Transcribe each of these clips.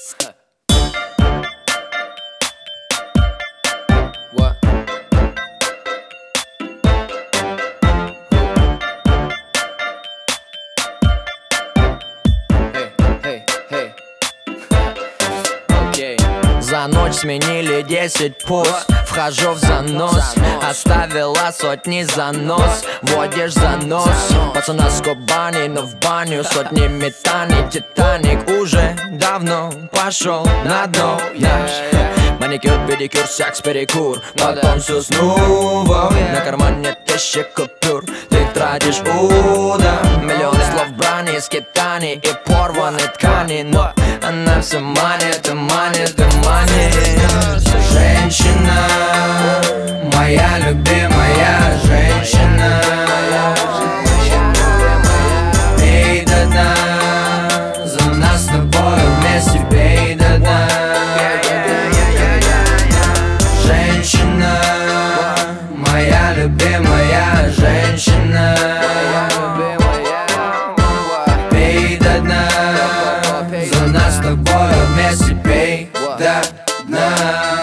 What? Hey, hey, hey. Okay. За ночь сменили 10 поз. Вхожу в занос, оставила сотни занос. Водишь за нос, пацана с Кубани, но в баню сотни метаний. Титаник уже давно пошел на дно. Маникюр, педикюр, секс, перекур. Потом все снова. На кармане 1000 купюр. Ты тратишь удом. Миллион слов брани, скитаний и порванной ткани. Но она все манит, и манит, и манит. Женщина, моя любимая женщина. Пей до дна, за нас с тобой вместе пей до дна. Женщина, моя любимая женщина. Пей до дна, за нас с тобой вместе пей до дна.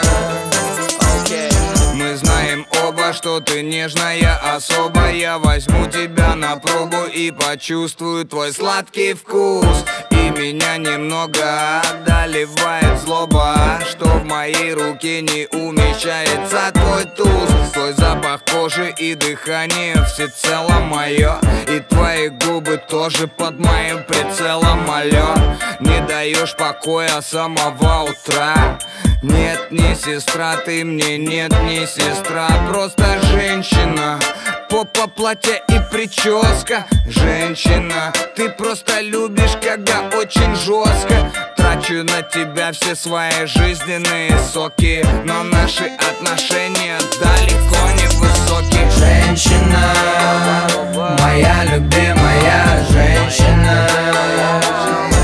Мы знаем оба, что ты нежная особа. Я возьму тебя на пробу и почувствую твой сладкий вкус. И меня немного одолевает злоба, что в моей руке не умещается твой туз. Твой запах кожи и дыхание всецело мое. И твои губы тоже под моим прицелом, алло. Не даешь покоя с самого утра. Нет, не сестра, ты мне нет, не сестра. Просто женщина, попа, платье и прическа. Женщина, ты просто любишь, когда очень жестко. Трачу на тебя все свои жизненные соки, но наши отношения далеко не высокие. Женщина, моя любимая женщина.